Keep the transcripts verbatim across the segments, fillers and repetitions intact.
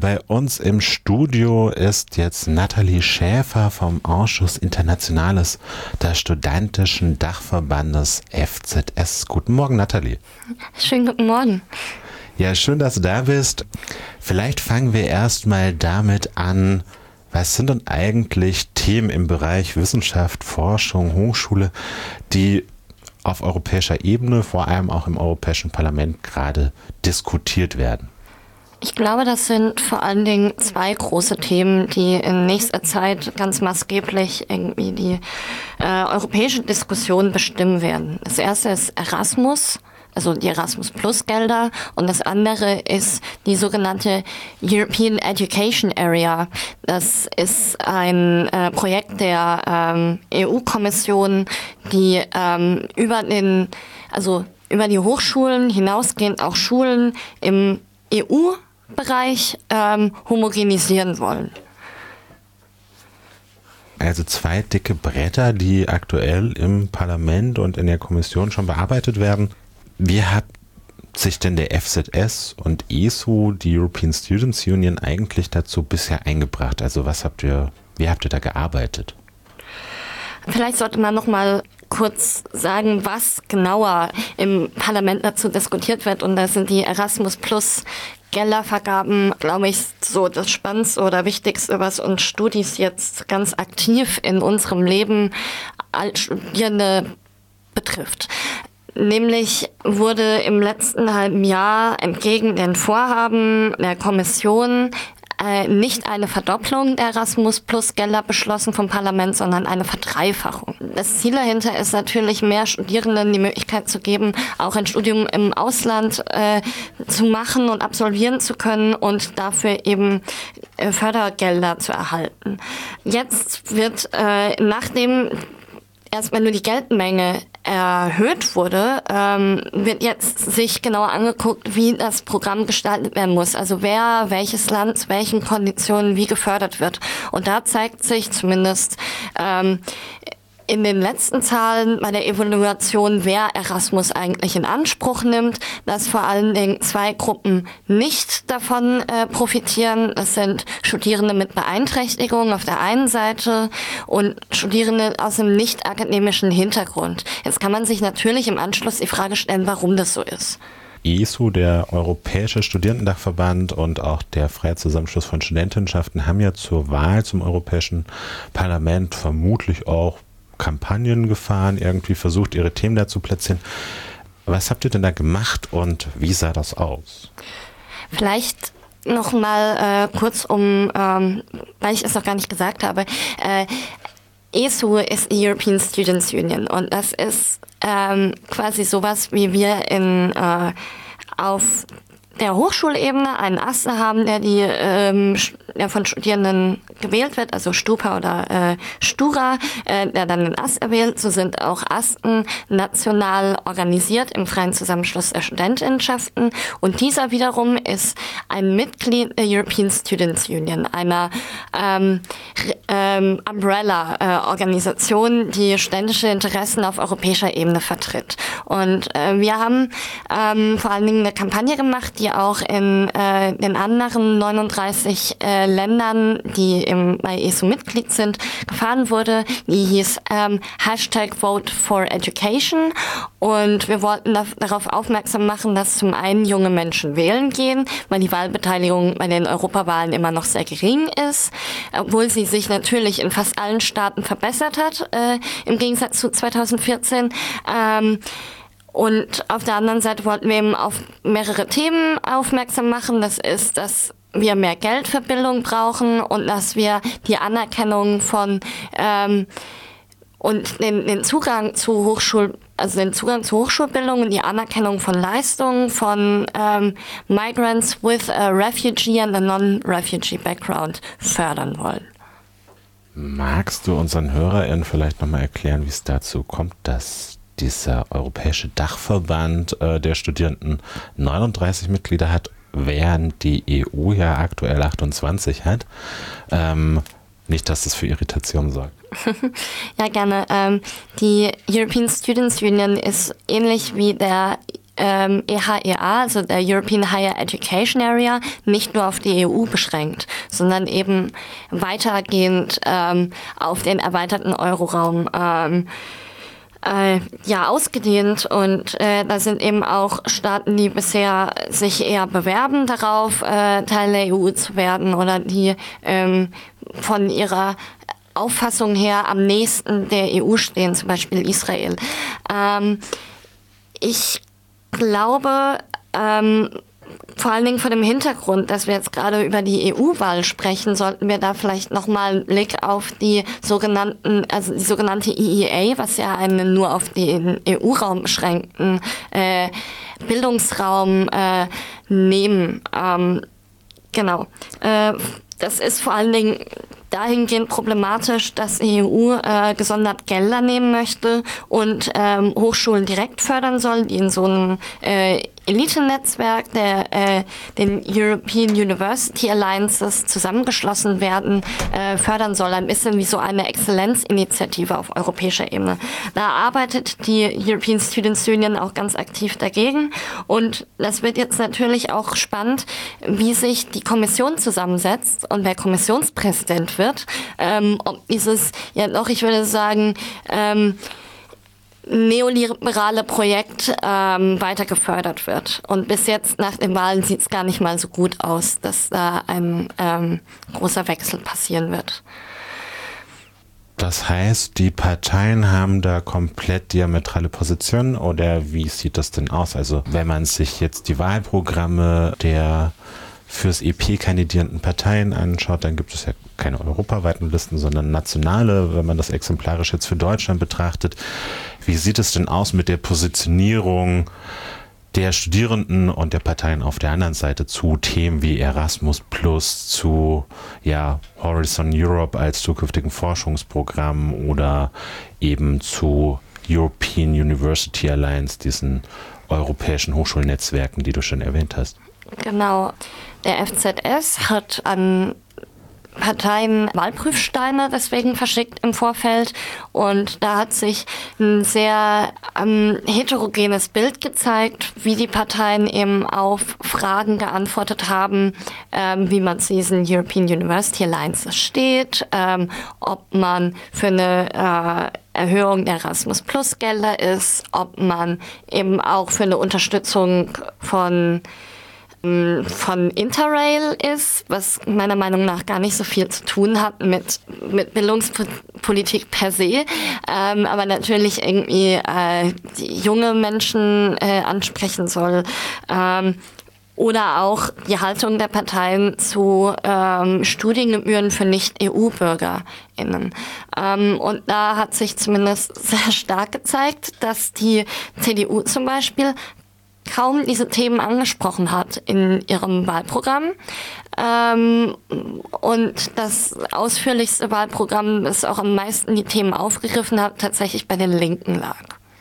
Bei uns im Studio ist jetzt Nathalie Schäfer vom Ausschuss Internationales des Studentischen Dachverbandes F Z S. Guten Morgen, Nathalie. Schönen guten Morgen. Ja, schön, dass du da bist. Vielleicht fangen wir erstmal damit an, was sind denn eigentlich Themen im Bereich Wissenschaft, Forschung, Hochschule, die auf europäischer Ebene, vor allem auch im Europäischen Parlament, gerade diskutiert werden? Ich glaube, das sind vor allen Dingen zwei große Themen, die in nächster Zeit ganz maßgeblich irgendwie die äh, europäische Diskussion bestimmen werden. Das erste ist Erasmus, also die Erasmus-Plus-Gelder, und das andere ist die sogenannte European Education Area. Das ist ein äh, Projekt der ähm, E U-Kommission, die ähm, über den, also über die Hochschulen hinausgehend auch Schulen im E U-Bereich ähm, homogenisieren wollen. Also zwei dicke Bretter, die aktuell im Parlament und in der Kommission schon bearbeitet werden. Wie hat sich denn der F Z S und E S U, die European Students Union, eigentlich dazu bisher eingebracht? Also was habt ihr, wie habt ihr da gearbeitet? Vielleicht sollte man noch mal kurz sagen, was genauer im Parlament dazu diskutiert wird. Und da sind die Erasmus Plus Geldervergaben, glaube ich, so das Spannendste oder Wichtigste, was uns Studis jetzt ganz aktiv in unserem Leben als Studierende betrifft. Nämlich wurde im letzten halben Jahr entgegen den Vorhaben der Kommission äh, nicht eine Verdopplung der Erasmus-Plus-Gelder beschlossen vom Parlament, sondern eine Verdreifachung. Das Ziel dahinter ist natürlich, mehr Studierenden die Möglichkeit zu geben, auch ein Studium im Ausland äh, zu machen und absolvieren zu können und dafür eben äh, Fördergelder zu erhalten. Jetzt wird, äh, nachdem erstmal nur die Geldmenge erhöht wurde, ähm, wird jetzt sich genauer angeguckt, wie das Programm gestaltet werden muss. Also wer, welches Land, zu welchen Konditionen wie gefördert wird. Und da zeigt sich zumindest ähm, in den letzten Zahlen bei der Evaluation, wer Erasmus eigentlich in Anspruch nimmt, dass vor allen Dingen zwei Gruppen nicht davon äh, profitieren. Das sind Studierende mit Beeinträchtigungen auf der einen Seite und Studierende aus einem nicht akademischen Hintergrund. Jetzt kann man sich natürlich im Anschluss die Frage stellen, warum das so ist. E S U, der Europäische Studierendendachverband, und auch der Freie Zusammenschluss von Studentinnenschaften haben ja zur Wahl zum Europäischen Parlament vermutlich auch Kampagnen gefahren, irgendwie versucht, ihre Themen da zu platzieren. Was habt ihr denn da gemacht und wie sah das aus? Vielleicht noch mal äh, kurz um, ähm, weil ich es noch gar nicht gesagt habe, äh, E S U ist die European Students Union und das ist ähm, quasi sowas, wie wir in äh, auf der Hochschulebene einen Aster haben, der die ähm, der von Studierenden gewählt wird, also Stupa oder äh, Stura, äh, der dann den Ast erwählt. So sind auch Asten national organisiert im Freien Zusammenschluss der Studentinnenschaften. Und dieser wiederum ist ein Mitglied der European Students Union, einer ähm, ähm, Umbrella-Organisation, die studentische Interessen auf europäischer Ebene vertritt. Und äh, wir haben ähm, vor allen Dingen eine Kampagne gemacht, die auch in äh, den anderen neununddreißig äh, Ländern, die im, bei E S U Mitglied sind, gefahren wurde. Die hieß ähm, Hashtag Vote for Education. Und wir wollten da, darauf aufmerksam machen, dass zum einen junge Menschen wählen gehen, weil die Wahlbeteiligung bei den Europawahlen immer noch sehr gering ist, obwohl sie sich natürlich in fast allen Staaten verbessert hat, äh, im Gegensatz zu zweitausendvierzehn. Ähm, Und auf der anderen Seite wollten wir eben auf mehrere Themen aufmerksam machen. Das ist, dass wir mehr Geld für Bildung brauchen und dass wir die Anerkennung von ähm, und den, den Zugang zu Hochschul, also den Zugang zu Hochschulbildung und die Anerkennung von Leistungen von ähm, Migrants with a refugee and a non-refugee background fördern wollen. Magst du unseren HörerInnen vielleicht nochmal erklären, wie es dazu kommt, dass dieser Europäische Dachverband äh, der Studierenden neununddreißig Mitglieder hat, während die E U ja aktuell achtundzwanzig hat? Ähm, nicht, dass das für Irritation sorgt. Ja, gerne. Ähm, die European Students Union ist ähnlich wie der ähm, E H E A, also der European Higher Education Area, nicht nur auf die E U beschränkt, sondern eben weitergehend ähm, auf den erweiterten Euroraum ähm, äh, ja, ausgedehnt. Und äh, da sind eben auch Staaten, die bisher sich eher bewerben darauf, äh, Teil der E U zu werden oder die ähm, von ihrer Auffassung her am nächsten der E U stehen, zum Beispiel Israel. Ähm, ich glaube, ähm, vor allen Dingen vor dem Hintergrund, dass wir jetzt gerade über die E U-Wahl sprechen, sollten wir da vielleicht nochmal einen Blick auf die sogenannten, also die sogenannte E E A, was ja einen nur auf den E U-Raum beschränkten äh, Bildungsraum äh, nehmen. Ähm, genau. Äh, das ist vor allen Dingen dahingehend problematisch, dass die E U äh, gesondert Gelder nehmen möchte und ähm, Hochschulen direkt fördern soll, die in so einem äh, Elite-Netzwerk der äh, den European University Alliances zusammengeschlossen werden, äh, fördern soll. Ein bisschen wie so eine Exzellenzinitiative auf europäischer Ebene. Da arbeitet die European Students Union auch ganz aktiv dagegen. Und das wird jetzt natürlich auch spannend, wie sich die Kommission zusammensetzt und wer Kommissionspräsident wird. Ähm, ob dieses, ja doch, ich würde sagen, ähm, neoliberale Projekt ähm, weiter gefördert wird. Und bis jetzt nach den Wahlen sieht es gar nicht mal so gut aus, dass da ein ähm, großer Wechsel passieren wird. Das heißt, die Parteien haben da komplett diametrale Positionen oder wie sieht das denn aus? Also wenn man sich jetzt die Wahlprogramme der fürs E P kandidierenden Parteien anschaut, dann gibt es ja keine europaweiten Listen, sondern nationale, wenn man das exemplarisch jetzt für Deutschland betrachtet. Wie sieht es denn aus mit der Positionierung der Studierenden und der Parteien auf der anderen Seite zu Themen wie Erasmus Plus, zu ja, Horizon Europe als zukünftigen Forschungsprogramm oder eben zu European University Alliance, diesen europäischen Hochschulnetzwerken, die du schon erwähnt hast? Genau. Der F Z S hat an Parteien Wahlprüfsteine deswegen verschickt im Vorfeld und da hat sich ein sehr ähm, heterogenes Bild gezeigt, wie die Parteien eben auf Fragen geantwortet haben, ähm, wie man zu diesen European University Alliances steht, ähm, ob man für eine äh, Erhöhung der Erasmus-Plus-Gelder ist, ob man eben auch für eine Unterstützung von von Interrail ist, was meiner Meinung nach gar nicht so viel zu tun hat mit, mit Bildungspolitik per se, ähm, aber natürlich irgendwie äh, die junge Menschen äh, ansprechen soll. Ähm, oder auch die Haltung der Parteien zu ähm, Studiengebühren für Nicht-E U-BürgerInnen. Ähm, und da hat sich zumindest sehr stark gezeigt, dass die C D U zum Beispiel kaum diese Themen angesprochen hat in ihrem Wahlprogramm. Ähm, und das ausführlichste Wahlprogramm, das auch am meisten die Themen aufgegriffen hat, tatsächlich bei den Linken lag.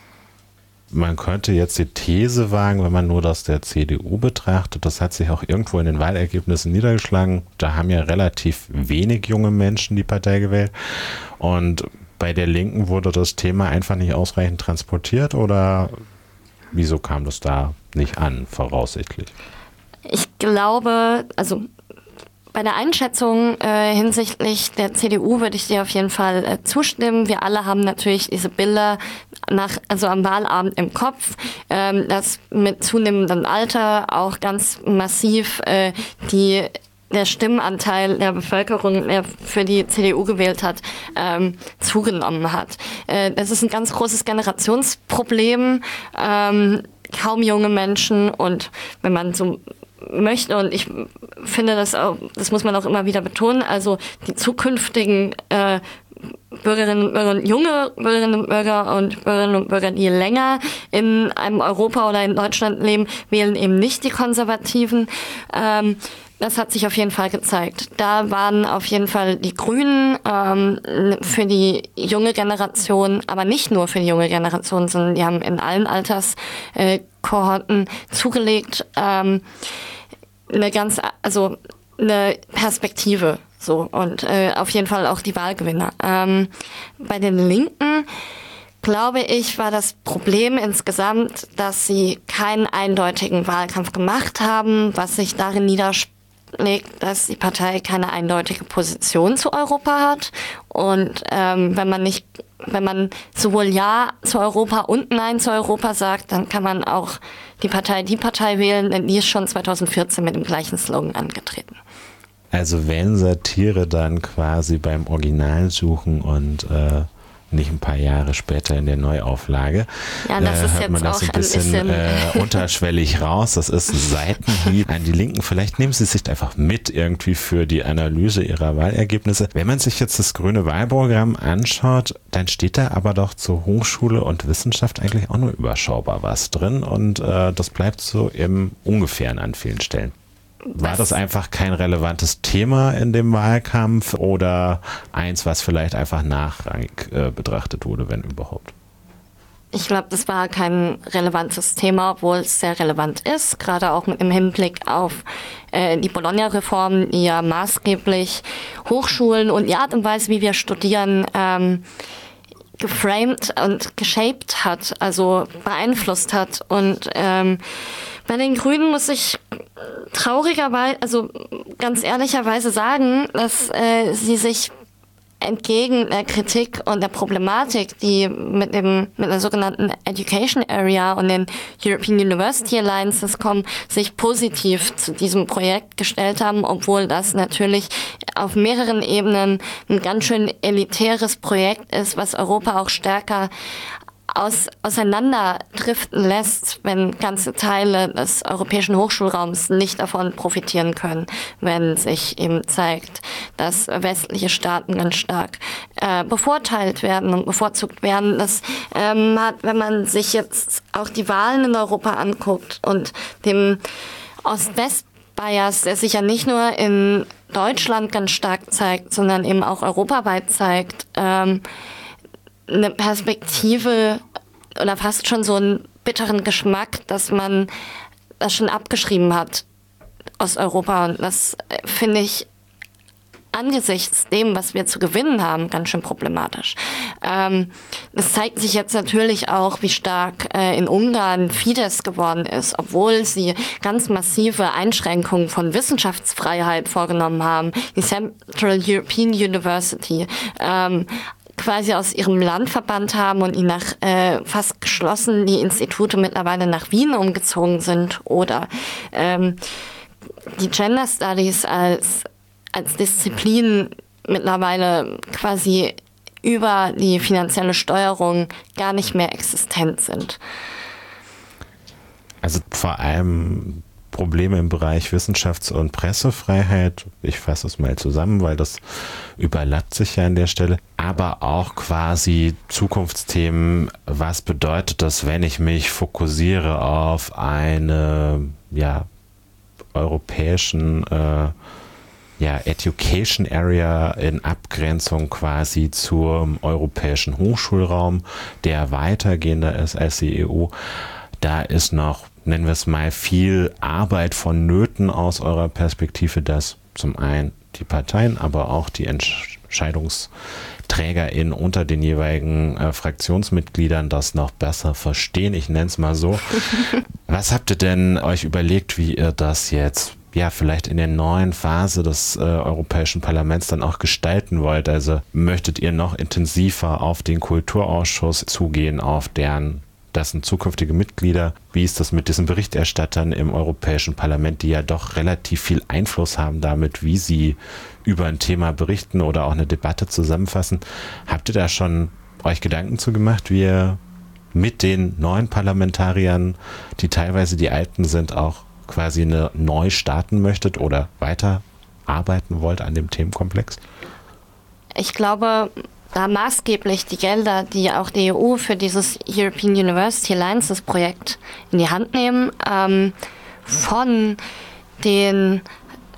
Man könnte jetzt die These wagen, wenn man nur das der C D U betrachtet, das hat sich auch irgendwo in den Wahlergebnissen niedergeschlagen. Da haben ja relativ wenig junge Menschen die Partei gewählt. Und bei der Linken wurde das Thema einfach nicht ausreichend transportiert oder wieso kam das da nicht an, voraussichtlich? Ich glaube, also bei der Einschätzung äh, hinsichtlich der C D U würde ich dir auf jeden Fall äh, zustimmen. Wir alle haben natürlich diese Bilder nach, also am Wahlabend im Kopf, ähm, dass mit zunehmendem Alter auch ganz massiv äh, die der Stimmenanteil der Bevölkerung, der für die C D U gewählt hat, ähm, zugenommen hat. Äh, das ist ein ganz großes Generationsproblem. Ähm, kaum junge Menschen und wenn man so möchte, und ich finde das auch, das muss man auch immer wieder betonen, also die zukünftigen äh, Bürgerinnen und Bürger, junge Bürgerinnen und Bürger und Bürgerinnen und Bürger, die länger in einem Europa oder in Deutschland leben, wählen eben nicht die Konservativen. Ähm, Das hat sich auf jeden Fall gezeigt. Da waren auf jeden Fall die Grünen ähm, für die junge Generation, aber nicht nur für die junge Generation, sondern die haben in allen Alterskohorten äh, zugelegt, ähm, eine ganz, also eine Perspektive. So, und äh, auf jeden Fall auch die Wahlgewinner. Ähm, bei den Linken glaube ich, war das Problem insgesamt, dass sie keinen eindeutigen Wahlkampf gemacht haben, was sich darin niederschlägt, dass die Partei keine eindeutige Position zu Europa hat. Und ähm, wenn man nicht, wenn man sowohl Ja zu Europa und Nein zu Europa sagt, dann kann man auch die Partei Die Partei wählen, denn die ist schon zweitausendvierzehn mit dem gleichen Slogan angetreten. Also wenn Satire dann quasi beim Original suchen und äh, nicht ein paar Jahre später in der Neuauflage, ja, das äh, ist hört jetzt man das auch ein bisschen, ein bisschen äh, unterschwellig raus. Das ist ein Seitenhieb an die Linken. Vielleicht nehmen Sie sich einfach mit irgendwie für die Analyse Ihrer Wahlergebnisse. Wenn man sich jetzt das grüne Wahlprogramm anschaut, dann steht da aber doch zur Hochschule und Wissenschaft eigentlich auch nur überschaubar was drin und äh, das bleibt so im Ungefähren an vielen Stellen. War das einfach kein relevantes Thema in dem Wahlkampf oder eins, was vielleicht einfach nachrangig äh, betrachtet wurde, wenn überhaupt? Ich glaube, das war kein relevantes Thema, obwohl es sehr relevant ist, gerade auch mit dem Hinblick auf äh, die Bologna-Reform, die ja maßgeblich Hochschulen und die Art und Weise, wie wir studieren, ähm, geframed und geshaped hat, also beeinflusst hat. Und ähm, bei den Grünen muss ich traurigerweise, also ganz ehrlicherweise sagen, dass äh, sie sich entgegen der Kritik und der Problematik, die mit dem mit der sogenannten Education Area und den European University Alliances kommen, sich positiv zu diesem Projekt gestellt haben, obwohl das natürlich auf mehreren Ebenen ein ganz schön elitäres Projekt ist, was Europa auch stärker aus, auseinanderdriften lässt, wenn ganze Teile des europäischen Hochschulraums nicht davon profitieren können, wenn sich eben zeigt, dass westliche Staaten ganz stark äh, bevorteilt werden und bevorzugt werden. Das ähm, hat, wenn man sich jetzt auch die Wahlen in Europa anguckt und dem Ost-West-Bias, der sich ja nicht nur in Deutschland ganz stark zeigt, sondern eben auch europaweit zeigt, ähm, eine Perspektive oder fast schon so einen bitteren Geschmack, dass man das schon abgeschrieben hat aus Europa. Und das finde ich angesichts dem, was wir zu gewinnen haben, ganz schön problematisch. Ähm, das zeigt sich jetzt natürlich auch, wie stark äh, in Ungarn Fidesz geworden ist, obwohl sie ganz massive Einschränkungen von Wissenschaftsfreiheit vorgenommen haben. Die Central European University ähm, quasi aus ihrem Land verbannt haben und ihn nach äh, fast geschlossen die Institute mittlerweile nach Wien umgezogen sind oder ähm, die Gender Studies als, als Disziplin mittlerweile quasi über die finanzielle Steuerung gar nicht mehr existent sind. Also vor allem Probleme im Bereich Wissenschafts- und Pressefreiheit. Ich fasse es mal zusammen, weil das überlappt sich ja an der Stelle. Aber auch quasi Zukunftsthemen. Was bedeutet das, wenn ich mich fokussiere auf eine ja, europäischen äh, ja, Education Area in Abgrenzung quasi zum europäischen Hochschulraum, der weitergehender ist als die E U. Da ist noch, nennen wir es mal, viel Arbeit vonnöten aus eurer Perspektive, dass zum einen die Parteien, aber auch die EntscheidungsträgerInnen unter den jeweiligen äh, Fraktionsmitgliedern das noch besser verstehen. Ich nenne es mal so. Was habt ihr denn euch überlegt, wie ihr das jetzt ja vielleicht in der neuen Phase des äh, Europäischen Parlaments dann auch gestalten wollt? Also möchtet ihr noch intensiver auf den Kulturausschuss zugehen, auf deren Das sind zukünftige Mitglieder. Wie ist das mit diesen Berichterstattern im Europäischen Parlament, die ja doch relativ viel Einfluss haben damit, wie sie über ein Thema berichten oder auch eine Debatte zusammenfassen? Habt ihr da schon euch Gedanken zu gemacht, wie ihr mit den neuen Parlamentariern, die teilweise die Alten sind, auch quasi eine neu starten möchtet oder weiter arbeiten wollt an dem Themenkomplex? Ich glaube, da maßgeblich die Gelder, die auch die E U für dieses European University Alliances Projekt in die Hand nehmen, ähm, von den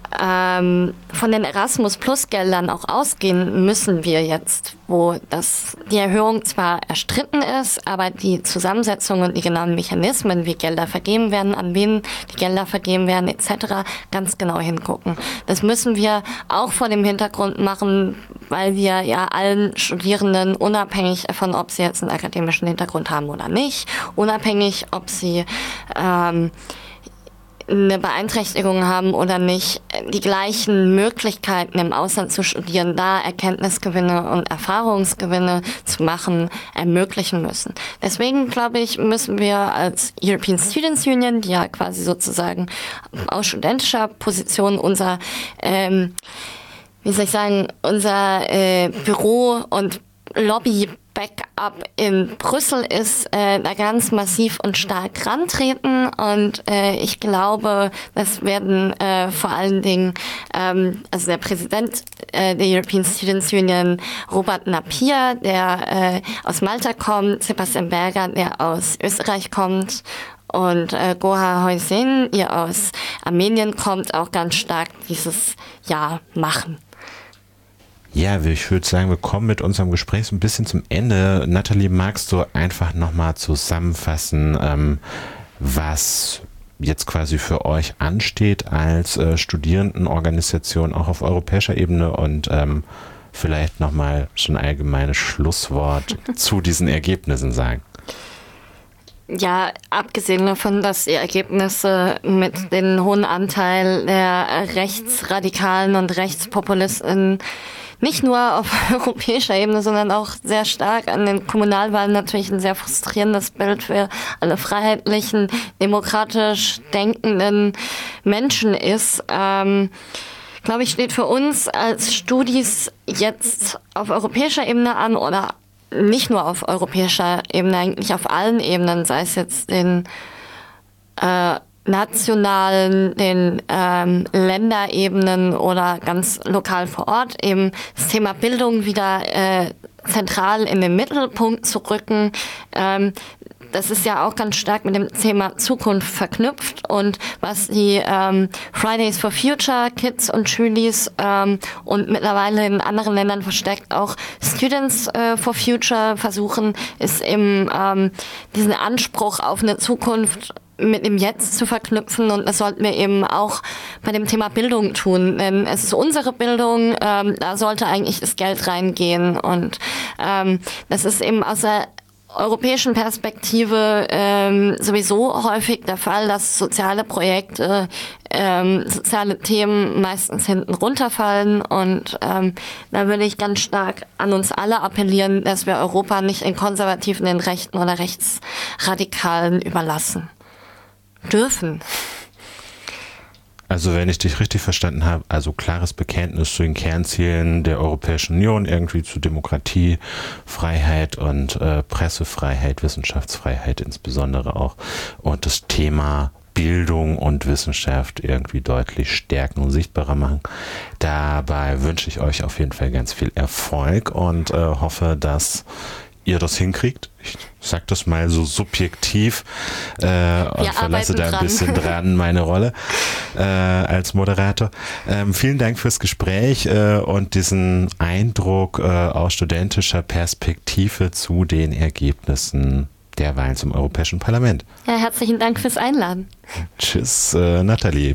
ähm, von den Erasmus-Plus-Geldern auch ausgehen, müssen wir jetzt, wo das, die Erhöhung zwar erstritten ist, aber die Zusammensetzung und die genauen Mechanismen, wie Gelder vergeben werden, an wen die Gelder vergeben werden et cetera, ganz genau hingucken. Das müssen wir auch vor dem Hintergrund machen, weil wir ja allen Studierenden, unabhängig davon, ob sie jetzt einen akademischen Hintergrund haben oder nicht, unabhängig, ob sie ähm, eine Beeinträchtigung haben oder nicht, die gleichen Möglichkeiten im Ausland zu studieren, da Erkenntnisgewinne und Erfahrungsgewinne zu machen, ermöglichen müssen. Deswegen, glaube ich, müssen wir als European Students Union, die ja quasi sozusagen aus studentischer Position unser, ähm, wie soll ich sagen, unser äh, Büro und Lobby Backup in Brüssel ist, äh, da ganz massiv und stark rantreten und äh, ich glaube, das werden äh, vor allen Dingen, ähm, also der Präsident äh, der European Students Union, Robert Napier, der äh, aus Malta kommt, Sebastian Berger, der aus Österreich kommt und äh, Goha Heusen, ihr aus Armenien kommt, auch ganz stark dieses Jahr machen. Ja, ich würde sagen, wir kommen mit unserem Gespräch so ein bisschen zum Ende. Nathalie, magst du einfach nochmal zusammenfassen, ähm, was jetzt quasi für euch ansteht als äh, Studierendenorganisation, auch auf europäischer Ebene und ähm, vielleicht nochmal schon ein allgemeines Schlusswort zu diesen Ergebnissen sagen? Ja, abgesehen davon, dass die Ergebnisse mit dem hohen Anteil der Rechtsradikalen und Rechtspopulisten nicht nur auf europäischer Ebene, sondern auch sehr stark an den Kommunalwahlen natürlich ein sehr frustrierendes Bild für alle freiheitlichen, demokratisch denkenden Menschen ist. Ähm, glaube ich, steht für uns als Studis jetzt auf europäischer Ebene an oder nicht nur auf europäischer Ebene, eigentlich auf allen Ebenen, sei es jetzt den äh, nationalen, den ähm, Länderebenen oder ganz lokal vor Ort, eben das Thema Bildung wieder äh, zentral in den Mittelpunkt zu rücken. Ähm, das ist ja auch ganz stark mit dem Thema Zukunft verknüpft und was die ähm, Fridays for Future Kids und Schülis ähm, und mittlerweile in anderen Ländern verstärkt auch Students äh, for Future versuchen, ist eben ähm, diesen Anspruch auf eine Zukunft mit dem Jetzt zu verknüpfen und das sollten wir eben auch bei dem Thema Bildung tun, denn es ist unsere Bildung, ähm, da sollte eigentlich das Geld reingehen und ähm, das ist eben aus der europäischen Perspektive ähm, sowieso häufig der Fall, dass soziale Projekte, ähm, soziale Themen meistens hinten runterfallen und ähm, da würde ich ganz stark an uns alle appellieren, dass wir Europa nicht in Konservativen, den Rechten oder Rechtsradikalen überlassen dürfen. Also wenn ich dich richtig verstanden habe, also klares Bekenntnis zu den Kernzielen der Europäischen Union, irgendwie zu Demokratie, Freiheit und äh, Pressefreiheit, Wissenschaftsfreiheit insbesondere auch und das Thema Bildung und Wissenschaft irgendwie deutlich stärken und sichtbarer machen. Dabei wünsche ich euch auf jeden Fall ganz viel Erfolg und äh, hoffe, dass ihr das hinkriegt. Ich sag das mal so subjektiv äh, und verlasse da ein dran. bisschen dran meine Rolle äh, als Moderator. Ähm, vielen Dank fürs Gespräch äh, und diesen Eindruck äh, aus studentischer Perspektive zu den Ergebnissen der Wahlen zum Europäischen Parlament. Ja, herzlichen Dank fürs Einladen. Tschüss, äh, Nathalie.